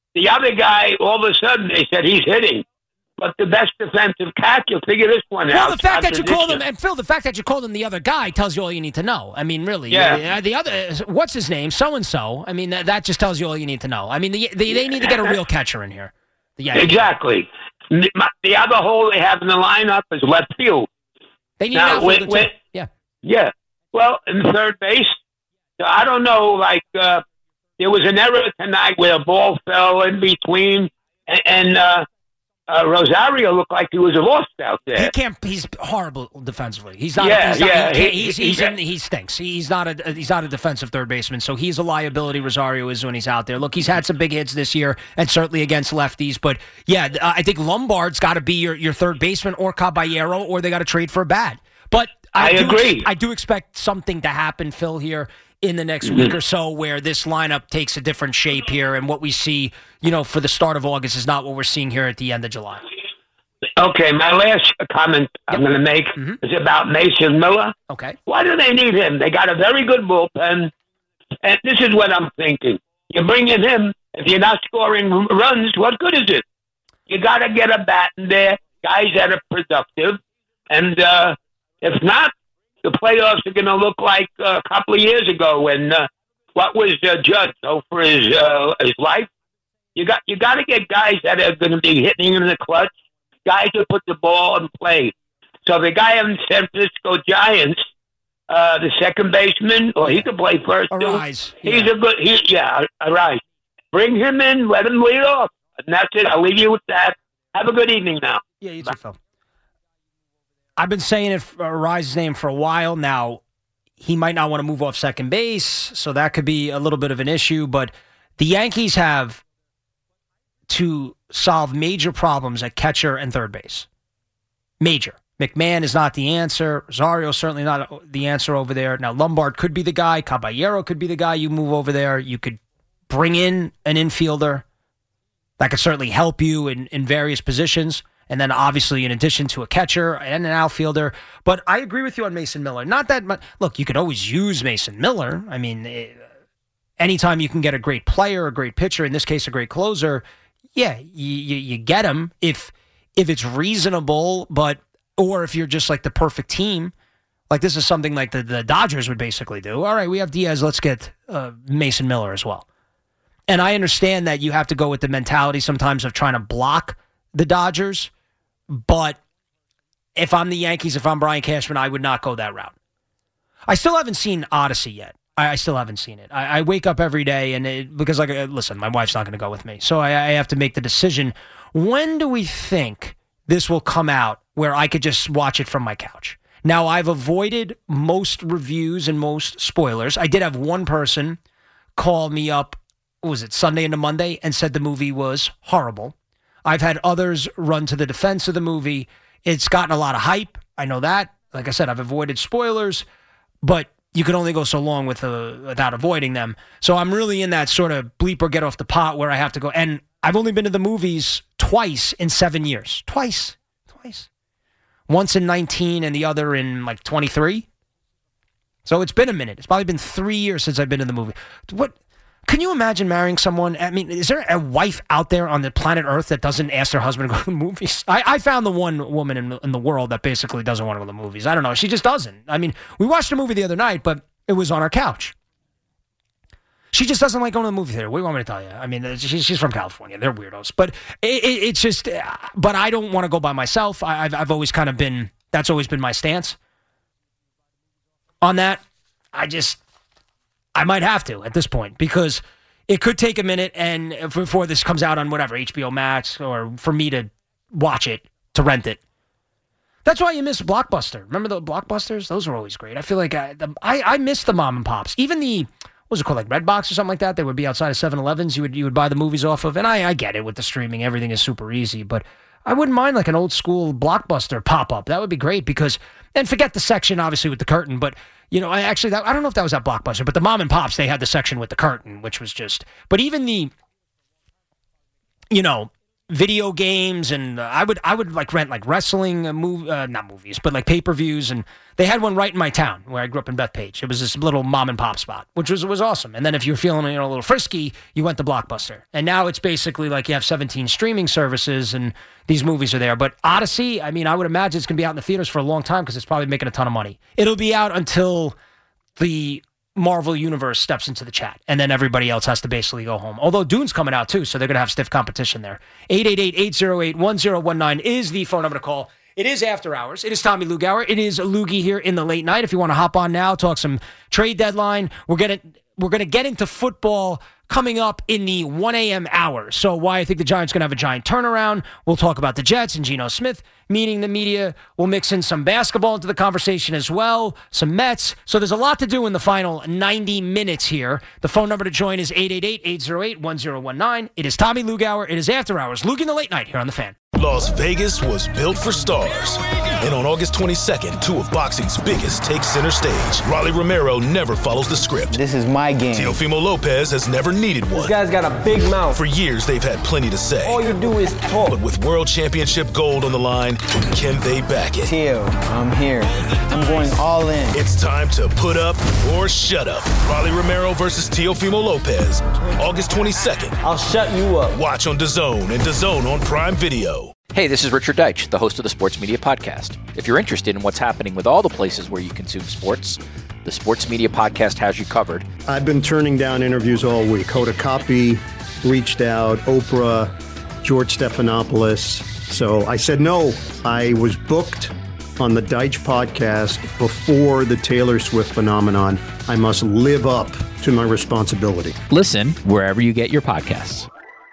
the other guy, all of a sudden, they said he's hitting. But the best defensive catcher, figure this one well, out. Well, the fact that you called him, Contradiction. and Phil, the fact that you called him the other guy tells you all you need to know. I mean, really. Yeah. Uh, The other, what's his name? So-and-so. I mean, that, that just tells you all you need to know. I mean, the, they, they need to get a real catcher in here. The Yankees. Exactly. The the other hole they have in the lineup is left field. They need Now, an outfielder, when- too. Yeah. Yeah. Well, in third base, I don't know, like, uh, there was an error tonight where a ball fell in between, and, and uh, uh, Rosario looked like he was lost out there. He can't. He's horrible defensively. He's not. Yeah, he's not, yeah, He, can't, he- he's, he- he's he- in, he stinks. He's not a. He's not a defensive third baseman. So he's a liability. Rosario is when he's out there. Look, he's had some big hits this year, and certainly against lefties. But yeah, I think Lombard's got to be your, your third baseman, or Caballero, or they got to trade for a bat. But I, I do, agree. I do expect something to happen, Phil, here in the next week or so, where this lineup takes a different shape here, and what we see, you know, for the start of August is not what we're seeing here at the end of July. Okay, my last comment I'm going to make Mhm. is about Mason Miller. Okay. Why do they need him? They got a very good bullpen, and this is what I'm thinking. You bring in him, if you're not scoring runs, what good is it? You got to get a bat in there, guys that are productive, and uh, if not, the playoffs are going to look like uh, a couple of years ago when uh, what was uh, Judge oh, for his uh, his life. You got you got to get guys that are going to be hitting in the clutch, guys who put the ball in play. So the guy on San Francisco Giants, uh, the second baseman, or he could play first too. Arise. He's Yeah. a good. He, yeah, Arise. Bring him in. Let him lead off, and that's it. I'll leave you with that. Have a good evening now. Yeah, you too, Phil. I've been saying it, uh, Rise's name for a while now. He might not want to move off second base, so that could be a little bit of an issue. But the Yankees have to solve major problems at catcher and third base. Major. McMahon is not the answer. Rosario certainly not the answer over there. Now, Lombard could be the guy. Caballero could be the guy you move over there. You could bring in an infielder that could certainly help you in, in various positions. And then obviously in addition to a catcher and an outfielder. But I agree with you on Mason Miller. Not that much. Look, you could always use Mason Miller. I mean, eh, anytime you can get a great player, a great pitcher, in this case a great closer, yeah, you, you, you get him if if it's reasonable, but or if you're just like the perfect team. Like this is something like the, the Dodgers would basically do. All right, we have Diaz, let's get uh, Mason Miller as well. And I understand that you have to go with the mentality sometimes of trying to block the Dodgers. But if I'm the Yankees, if I'm Brian Cashman, I would not go that route. I still haven't seen Odyssey yet. I, I still haven't seen it. I, I wake up every day and it, because, like, uh, listen, my wife's not going to go with me, so I, I have to make the decision. When do we think this will come out where I could just watch it from my couch? Now, I've avoided most reviews and most spoilers. I did have one person call me up. What was it, Sunday into Monday, and said the movie was horrible. I've had others run to the defense of the movie. It's gotten a lot of hype. I know that. Like I said, I've avoided spoilers, but you can only go so long with uh, without avoiding them. So I'm really in that sort of bleep or get off the pot where I have to go. And I've only been to the movies twice in seven years. Twice. Twice. Once in nineteen and the other in like twenty-three. So it's been a minute. It's probably been three years since I've been to the movie. What? Can you imagine marrying someone? I mean, is there a wife out there on the planet Earth that doesn't ask their husband to go to the movies? I, I found the one woman in, in the world that basically doesn't want to go to the movies. I don't know. She just doesn't. I mean, we watched a movie the other night, but it was on our couch. She just doesn't like going to the movie theater. What do you want me to tell you? I mean, she's, she's from California. They're weirdos. But it, it, it's just, but I don't want to go by myself. I, I've, I've always kind of been, that's always been my stance on that. I just, I might have to at this point because it could take a minute and before this comes out on whatever, H B O Max, or for me to watch it, to rent it. That's why you miss Blockbuster. Remember the Blockbusters? Those were always great. I feel like I, the, I, I miss the mom and pops. Even the, what was it called, like Redbox or something like that? They would be outside of seven elevens. You would you would buy the movies off of. And I, I get it with the streaming. Everything is super easy. But I wouldn't mind like an old school Blockbuster pop-up. That would be great because, and forget the section obviously with the curtain, but you know, I actually, that, I don't know if that was at Blockbuster, but the mom and pops, they had the section with the curtain, which was just, but even the, you know, video games, and uh, I would I would like rent like wrestling uh, move uh, not movies, but like pay-per-views, and they had one right in my town where I grew up in Bethpage. It was this little mom and pop spot, which was was awesome. And then if you were feeling you know, a little frisky, you went to Blockbuster. And now it's basically like you have seventeen streaming services, and these movies are there. But Odyssey, I mean, I would imagine it's going to be out in the theaters for a long time because it's probably making a ton of money. It'll be out until the Marvel Universe steps into the chat, and then everybody else has to basically go home. Although Dune's coming out too, so they're going to have stiff competition there. eight eight eight, eight oh eight, one oh one nine is the phone number to call. It is After Hours. It is Tommy Lugauer. It is Loogie here in the late night. If you want to hop on now, talk some trade deadline. We're going to we're going to get into football coming up in the one a.m. hour. So why I think the Giants are going to have a giant turnaround. We'll talk about the Jets and Geno Smith meeting the media. We'll mix in some basketball into the conversation as well, some Mets. So there's a lot to do in the final ninety minutes here. The phone number to join is eight eight eight, eight oh eight, one oh one nine. It is Tommy Lugauer. It is After Hours. Luke in the late night here on The Fan. Las Vegas was built for stars. And on August twenty-second, two of boxing's biggest take center stage. Rolly Romero never follows the script. This is my game. Teofimo Lopez has never needed one. This guy's got a big mouth. For years, they've had plenty to say. All you do is talk. But with world championship gold on the line, can they back it? Teo, I'm here. I'm going all in. It's time to put up or shut up. Rolly Romero versus Teofimo Lopez. August twenty-second. I'll shut you up. Watch on DAZN and DAZN on Prime Video. Hey, this is Richard Deitch, the host of the Sports Media Podcast. If you're interested in what's happening with all the places where you consume sports, the Sports Media Podcast has you covered. I've been turning down interviews all week. Hoda Kotb reached out, Oprah, George Stephanopoulos. So I said no. I was booked on the Deitch podcast before the Taylor Swift phenomenon. I must live up to my responsibility. Listen wherever you get your podcasts.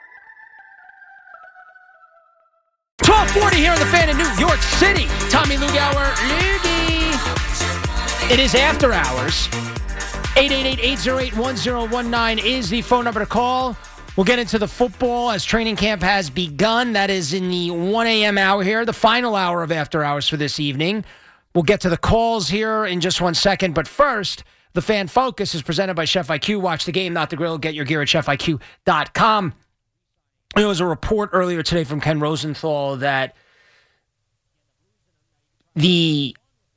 twelve forty here on The Fan in New York City. Tommy Lugauer, Loogie. It is After Hours. eight eight eight, eight oh eight, one oh one nine is the phone number to call. We'll get into the football as training camp has begun. That is in the one a.m. hour here, the final hour of After Hours for this evening. We'll get to the calls here in just one second. But first, the Fan Focus is presented by Chef I Q. Watch the game, not the grill. Get your gear at chef I Q dot com. There was a report earlier today from Ken Rosenthal that the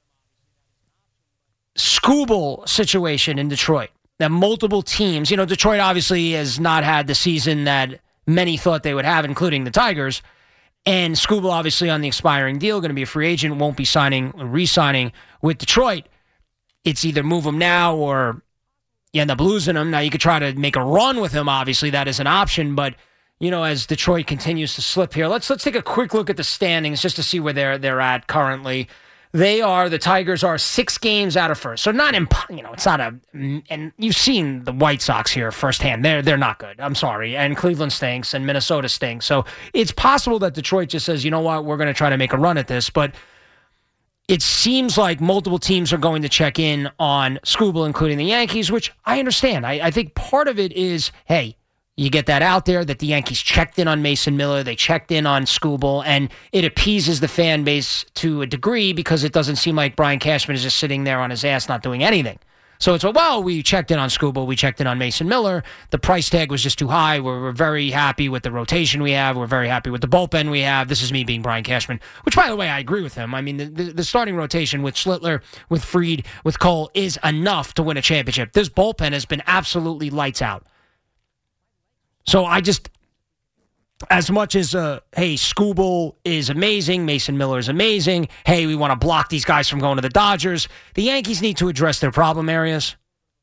Skubal situation in Detroit, that multiple teams, you know, Detroit obviously has not had the season that many thought they would have, including the Tigers, and Skubal obviously on the expiring deal, going to be a free agent, won't be signing, re-signing with Detroit. It's either move him now or you end up losing him. Now, you could try to make a run with him, obviously, that is an option, but you know, as Detroit continues to slip here, let's let's take a quick look at the standings just to see where they're they're at currently. They are the Tigers are six games out of first, so not imp- you know it's not a and you've seen the White Sox here firsthand. They're they're not good. I'm sorry, and Cleveland stinks and Minnesota stinks. So it's possible that Detroit just says, you know what, we're going to try to make a run at this, but it seems like multiple teams are going to check in on Skubal, including the Yankees, which I understand. I, I think part of it is, hey. You get that out there that the Yankees checked in on Mason Miller, they checked in on Skubal, and it appeases the fan base to a degree because it doesn't seem like Brian Cashman is just sitting there on his ass not doing anything. So it's, well, we checked in on Skubal, we checked in on Mason Miller, the price tag was just too high, we're, we're very happy with the rotation we have, we're very happy with the bullpen we have. This is me being Brian Cashman, which, by the way, I agree with him. I mean, the, the, the starting rotation with Schlittler, with Fried, with Cole is enough to win a championship. This bullpen has been absolutely lights out. So I just, as much as, uh, hey, Skubal is amazing, Mason Miller is amazing, hey, we want to block these guys from going to the Dodgers, the Yankees need to address their problem areas.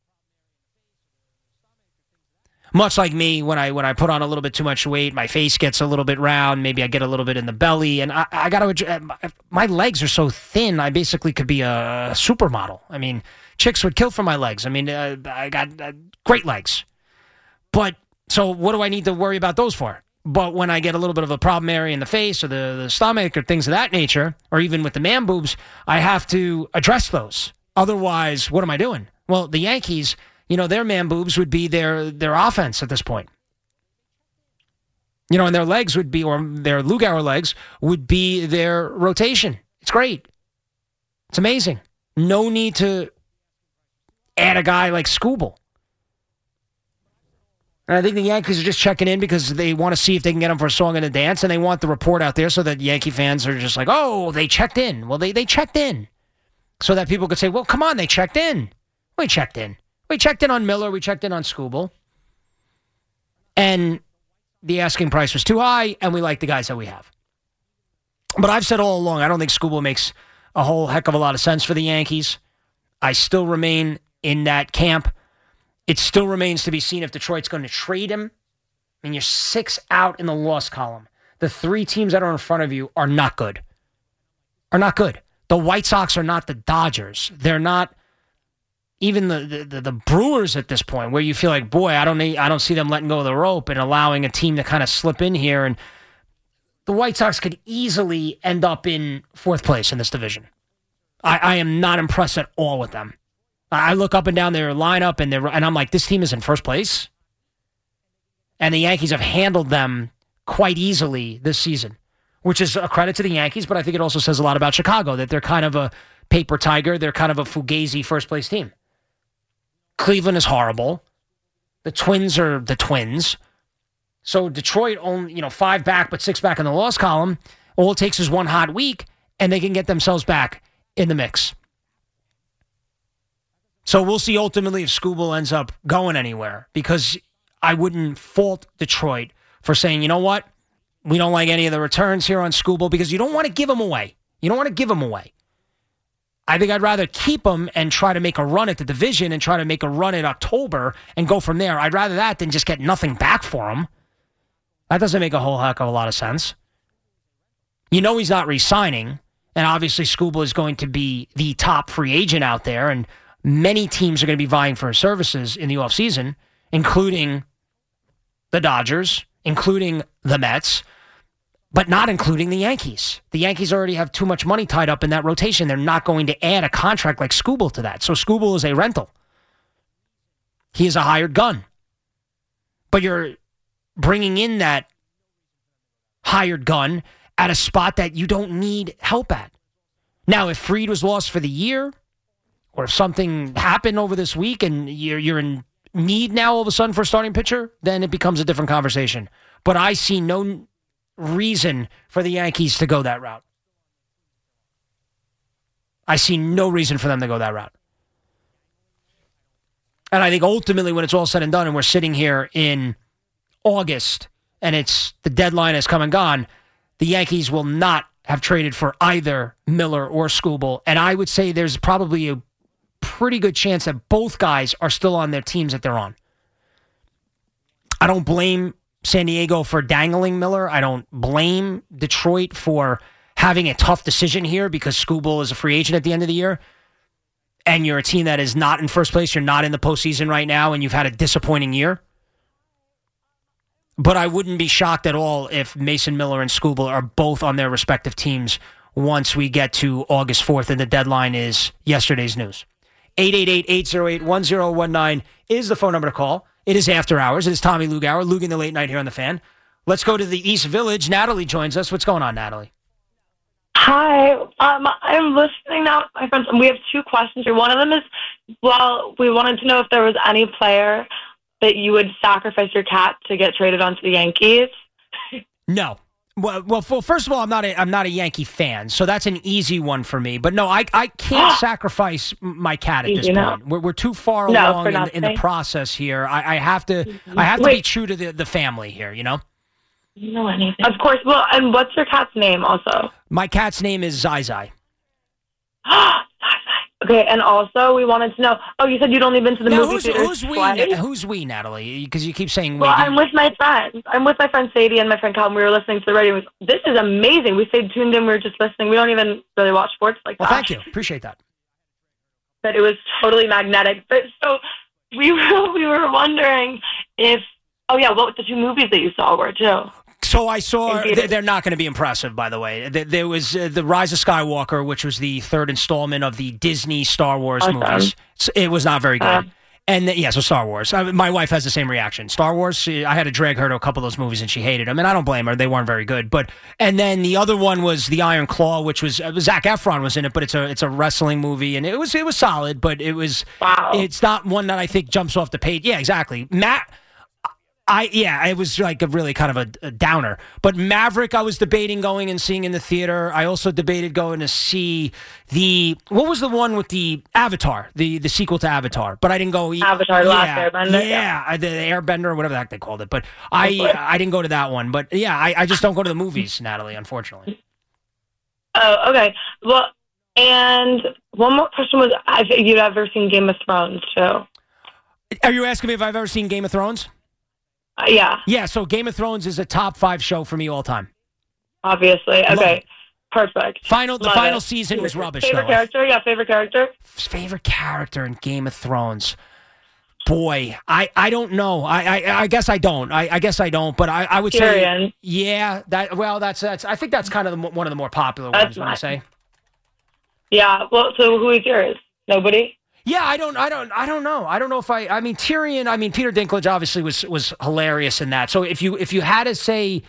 Much like me, when I when I put on a little bit too much weight, my face gets a little bit round, maybe I get a little bit in the belly, and I, I got to, my legs are so thin, I basically could be a supermodel. I mean, chicks would kill for my legs. I mean, uh, I got uh, great legs. But so what do I need to worry about those for? But when I get a little bit of a problem area in the face or the, the stomach or things of that nature, or even with the man boobs, I have to address those. Otherwise, what am I doing? Well, the Yankees, you know, their man boobs would be their, their offense at this point. You know, and their legs would be, or their Lugauer legs would be their rotation. It's great. It's amazing. No need to add a guy like Skubal. And I think the Yankees are just checking in because they want to see if they can get them for a song and a dance, and they want the report out there so that Yankee fans are just like, oh, they checked in. Well, they, they checked in. So that people could say, well, come on, they checked in. We checked in. We checked in on Miller. We checked in on Skubal. And the asking price was too high, and we like the guys that we have. But I've said all along, I don't think Skubal makes a whole heck of a lot of sense for the Yankees. I still remain in that camp. It still remains to be seen if Detroit's going to trade him. I mean, you're six out in the loss column. The three teams that are in front of you are not good. Are not good. The White Sox are not the Dodgers. They're not even the, the, the Brewers at this point, where you feel like, boy, I don't need, I don't see them letting go of the rope and allowing a team to kind of slip in here. And the White Sox could easily end up in fourth place in this division. I, I am not impressed at all with them. I look up and down their lineup, and, and I'm like, this team is in first place. And the Yankees have handled them quite easily this season, which is a credit to the Yankees, but I think it also says a lot about Chicago, that they're kind of a paper tiger. They're kind of a fugazi first-place team. Cleveland is horrible. The Twins are the Twins. So Detroit, only, you know, five back, but six back in the loss column. All it takes is one hot week, and they can get themselves back in the mix. So we'll see ultimately if Skubal ends up going anywhere, because I wouldn't fault Detroit for saying, you know what, we don't like any of the returns here on Skubal, because you don't want to give him away. You don't want to give him away. I think I'd rather keep him and try to make a run at the division and try to make a run in October and go from there. I'd rather that than just get nothing back for him. That doesn't make a whole heck of a lot of sense. You know he's not re-signing, and obviously Skubal is going to be the top free agent out there, and many teams are going to be vying for his services in the offseason, including the Dodgers, including the Mets, but not including the Yankees. The Yankees already have too much money tied up in that rotation. They're not going to add a contract like Skubal to that. So Skubal is a rental. He is a hired gun. But you're bringing in that hired gun at a spot that you don't need help at. Now, if Fried was lost for the year, or if something happened over this week and you're, you're in need now all of a sudden for a starting pitcher, then it becomes a different conversation. But I see no reason for the Yankees to go that route. I see no reason for them to go that route. And I think ultimately when it's all said and done and we're sitting here in August and it's the deadline has come and gone, the Yankees will not have traded for either Miller or Skubal. And I would say there's probably a pretty good chance that both guys are still on their teams that they're on. I don't blame San Diego for dangling Miller. I don't blame Detroit for having a tough decision here because Skubal is a free agent at the end of the year. And you're a team that is not in first place. You're not in the postseason right now, and you've had a disappointing year. But I wouldn't be shocked at all if Mason Miller and Skubal are both on their respective teams once we get to August fourth, and the deadline is yesterday's news. eight eight eight, eight oh eight, one oh one nine is the phone number to call. It is After Hours. It is Tommy Lugauer, Luging the Late Night here on The Fan. Let's go to the East Village. Natalie joins us. What's going on, Natalie? Hi. Um, I'm listening now, my friends. We have two questions here. One of them is, well, we wanted to know if there was any player that you would sacrifice your cat to get traded onto the Yankees. No. Well, well, first of all, I'm not a, I'm not a Yankee fan, so that's an easy one for me. But no, I I can't sacrifice my cat at this You know. point. We're, we're too far No, along for in, the- in the nothing. process here. I, I have to I have to Wait. be true to the, the family here. You know, You know anything? Of course. Well, and what's your cat's name also? my cat's name is Zai Zai. Okay, and also we wanted to know, oh, you said you'd only been to the Now, movie who's, theater who's we? twice? Who's we, Natalie? Because you keep saying we. Well, Do I'm you- with my friends. I'm with my friend Sadie and my friend Calvin. We were listening to the radio. This is amazing. We stayed tuned in. We were just listening. We don't even really watch sports like well, that. thank you. Appreciate that. But it was totally magnetic. But so we were we were wondering if, oh yeah, what the two movies that you saw were too. So I saw, In theaters. they- they're not going to be impressive, by the way. There- There was uh, The Rise of Skywalker, which was the third installment of the Disney Star Wars Awesome. movies. So it was not very good. Uh. And the, yeah, so Star Wars. I, my wife has the same reaction. Star Wars, she, I had to drag her to a couple of those movies and she hated them. And I don't blame her. They weren't very good. But and then the other one was The Iron Claw, which was uh, Zac Efron was in it, but it's a it's a wrestling movie. And it was it was solid, but it was Wow. it's not one that I think jumps off the page. Yeah, exactly. Matt, I yeah, it was like a really kind of a, a downer. But Maverick, I was debating going and seeing in the theater. I also debated going to see the what was the one with the Avatar, the the sequel to Avatar. But I didn't go. Avatar: yeah, Last Airbender. Yeah, yeah, the Airbender or whatever the heck they called it. But I I didn't go to that one. But yeah, I, I just don't go to the movies, Natalie. Unfortunately. Oh, okay. Well, and one more question was: have you ever seen Game of Thrones too? Are you asking me if I've ever seen Game of Thrones? Uh, yeah. Yeah, so Game of Thrones is a top five show for me all time. Obviously. Love Okay. it. Perfect. Final, the Love final it. season was rubbish. Favorite though. character? Yeah, favorite character. Favorite character in Game of Thrones. Boy, I, I don't know. I, I I guess I don't. I, I guess I don't. But I, I would Tyrion. say yeah. That well, that's that's. I think that's kind of the, mo- one of the more popular That's ones. When I say. Yeah. Well, so who is yours? Nobody. Yeah, I don't, I don't, I don't know. I don't know if I. I mean, Tyrion. I mean, Peter Dinklage obviously was was hilarious in that. So if you if you had to say,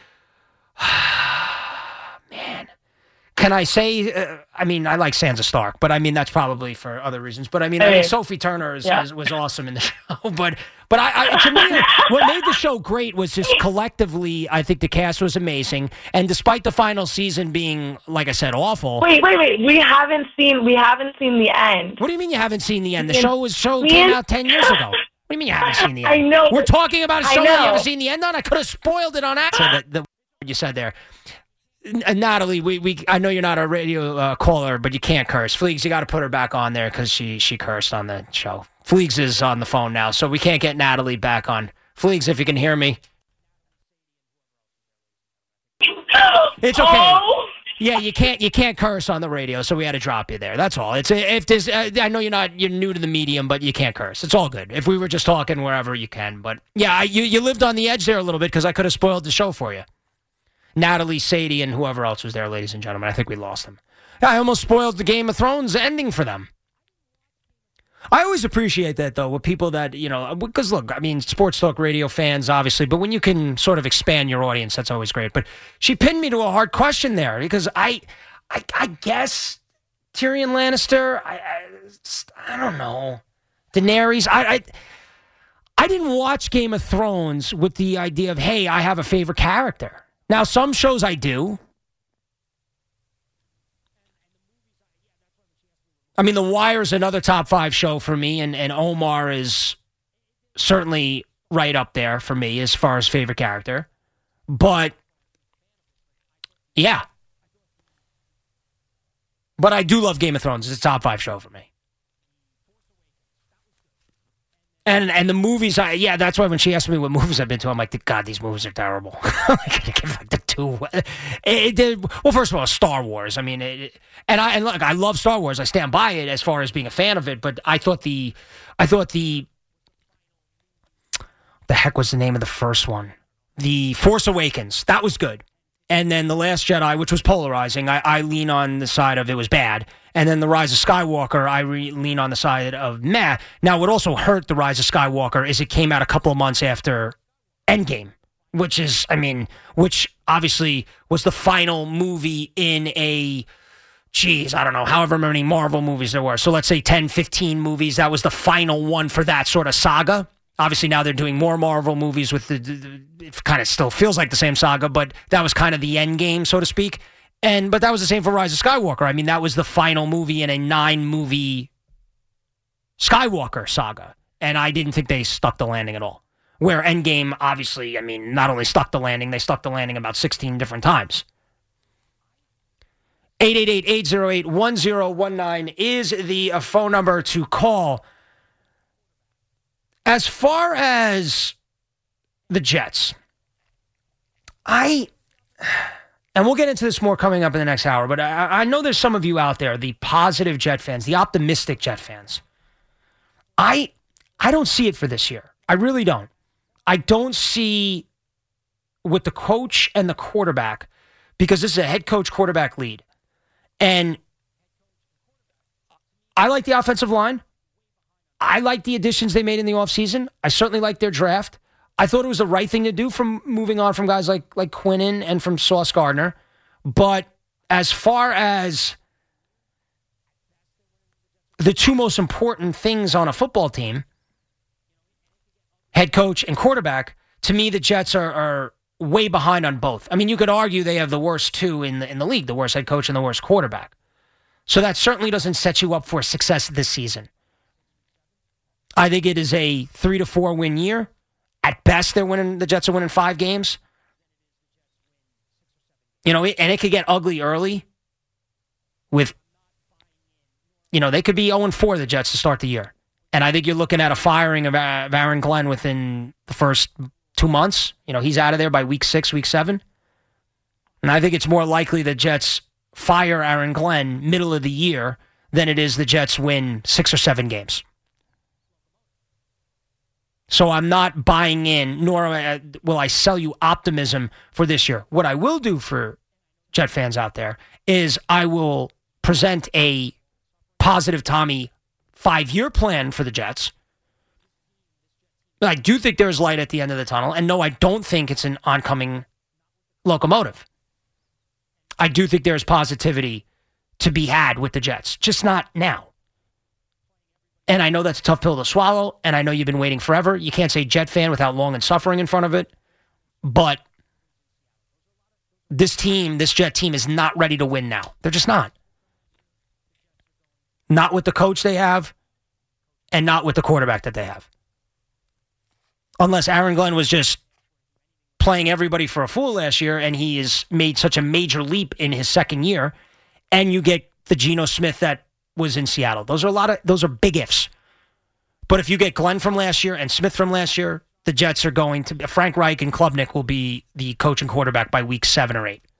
man, can I say? Uh, I mean, I like Sansa Stark, but I mean that's probably for other reasons. But I mean, I mean Hey. Sophie Turner is, Yeah. is, was awesome in the show. But but I, I to me, what made the show great was just collectively. I think the cast was amazing, and despite the final season being, like I said, awful. Wait, wait, wait. We haven't seen. We haven't seen the end. What do you mean you haven't seen the end? The We- show was show we- came out ten years ago. What do you mean you haven't seen the end? I know, We're but- talking about a I show that you know. haven't seen the end on. I could have spoiled it on accident. The, the you said there, N- Natalie. We, we I know you're not a radio uh, caller, but you can't curse. Fleegs, you got to put her back on there because she she cursed on the show. Fleegs is on the phone now, so we can't get Natalie back on. Fleegs, if you can hear me, it's okay. Oh! Yeah, you can't you can't curse on the radio, so we had to drop you there. That's all. It's if there's uh, I know you're not you're new to the medium, but you can't curse. It's all good. If we were just talking wherever you can, but yeah, I, you you lived on the edge there a little bit because I could have spoiled the show for you. Natalie, Sadie, and whoever else was there, ladies and gentlemen. I think we lost them. Yeah, I almost spoiled the Game of Thrones ending for them. I always appreciate that, though, with people that, you know, because, look, I mean, sports talk radio fans, obviously, but when you can sort of expand your audience, that's always great. But she pinned me to a hard question there because I, I, I guess Tyrion Lannister, I, I, I don't know, Daenerys, I, I, I didn't watch Game of Thrones with the idea of, hey, I have a favorite character. Now, some shows I do. I mean, The Wire is another top five show for me, and, and Omar is certainly right up there for me as far as favorite character. But, yeah. But I do love Game of Thrones. It's a top five show for me. And and the movies, I yeah, that's why when she asked me what movies I've been to, I'm like, God, these movies are terrible. I give like the two. It, it, well, first of all, Star Wars. I mean, it, and I and look, I love Star Wars. I stand by it as far as being a fan of it. But I thought the, I thought the, the heck was the name of the first one? The Force Awakens. That was good. And then The Last Jedi, which was polarizing, I, I lean on the side of it was bad. And then The Rise of Skywalker, I re- lean on the side of meh. Now, what also hurt The Rise of Skywalker is it came out a couple of months after Endgame, which is, I mean, which obviously was the final movie in a, geez, I don't know, however many Marvel movies there were. So let's say ten, fifteen movies. That was the final one for that sort of saga. Obviously, now they're doing more Marvel movies with the, the, the it kind of still feels like the same saga, but that was kind of the end game, so to speak. And but that was the same for Rise of Skywalker. I mean, that was the final movie in a nine-movie Skywalker saga, and I didn't think they stuck the landing at all. Where Endgame, obviously, I mean, not only stuck the landing, they stuck the landing about sixteen different times. eight eight eight, eight oh eight, one oh one nine is the uh, phone number to call. As far as the Jets, I, and we'll get into this more coming up in the next hour, but I, I know there's some of you out there, the positive Jet fans, the optimistic Jet fans. I, I don't see it for this year. I really don't. I don't see with the coach and the quarterback, because this is a head coach quarterback lead. And I like the offensive line. I like the additions they made in the offseason. I certainly like their draft. I thought it was the right thing to do from moving on from guys like like Quinnen and from Sauce Gardner. But as far as the two most important things on a football team, head coach and quarterback, To me, the Jets are, are way behind on both. I mean, you could argue they have the worst two in the, in the league, the worst head coach and the worst quarterback. So that certainly doesn't set you up for success this season. I think it is a three to four win year. At best, they're winning. The Jets are winning five games. You know, and it could get ugly early. With, you know, they could be oh and four, the Jets, to start the year. And I think you're looking at a firing of Aaron Glenn within the first two months. You know, he's out of there by week six, week seven. And I think it's more likely the Jets fire Aaron Glenn middle of the year than it is the Jets win six or seven games. So I'm not buying in, nor will I sell you optimism for this year. What I will do for Jet fans out there is I will present a positive Tommy five-year plan for the Jets. I do think there's light at the end of the tunnel. And no, I don't think it's an oncoming locomotive. I do think there's positivity to be had with the Jets, just not now. And I know that's a tough pill to swallow, and I know you've been waiting forever. You can't say Jet fan without long and suffering in front of it. But this team, this Jet team, is not ready to win now. They're just not. Not with the coach they have, and not with the quarterback that they have. Unless Aaron Glenn was just playing everybody for a fool last year, and he has made such a major leap in his second year, and you get the Geno Smith that was in Seattle. Those are a lot of those are big ifs. But if you get Glenn from last year and Smith from last year, the Jets are going to Frank Reich and Klubnik will be the coach and quarterback by week seven or eight.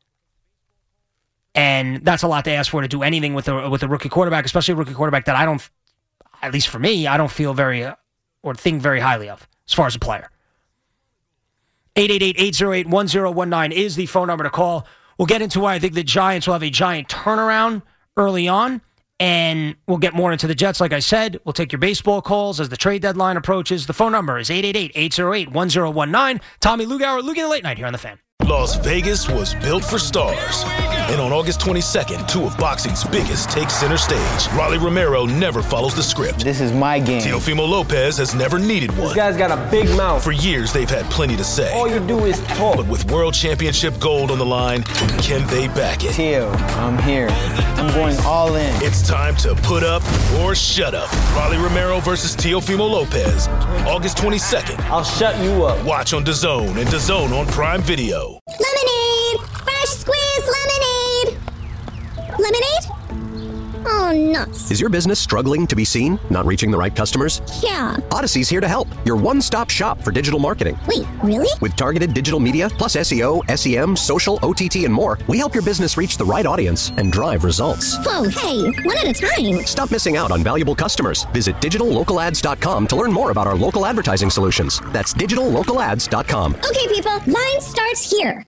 And that's a lot to ask for to do anything with a with a rookie quarterback, especially a rookie quarterback that I don't, at least for me, I don't feel very uh, or think very highly of as far as a player. eight eight eight, eight oh eight, one oh one nine is the phone number to call. We'll get into why I think the Giants will have a giant turnaround early on. And we'll get more into the Jets, like I said. We'll take your baseball calls as the trade deadline approaches. The phone number is eight eight eight, eight oh eight, one oh one nine. Tommy Lugauer, Lugie the Late Night here on The Fan. Las Vegas was built for stars. And on August twenty-second, two of boxing's biggest take center stage. Rolly Romero never follows the script. This is my game. Teofimo Lopez has never needed one. This guy's got a big mouth. For years, they've had plenty to say. All you do is talk. But with world championship gold on the line, can they back it? Teo, I'm here. I'm going all in. It's time to put up or shut up. Rolly Romero versus Teofimo Lopez. August twenty-second. I'll shut you up. Watch on DAZN and DAZN on Prime Video. Lemonade! Fresh squeezed lemonade! Lemonade? Oh, nuts. Is your business struggling to be seen? Not reaching the right customers? Yeah. Odyssey's here to help. Your one-stop shop for digital marketing. Wait, really? With targeted digital media, plus S E O, S E M, social, O T T, and more, we help your business reach the right audience and drive results. Whoa, hey, one at a time. Stop missing out on valuable customers. Visit digital local ads dot com to learn more about our local advertising solutions. That's digital local ads dot com. Okay, people, line starts here.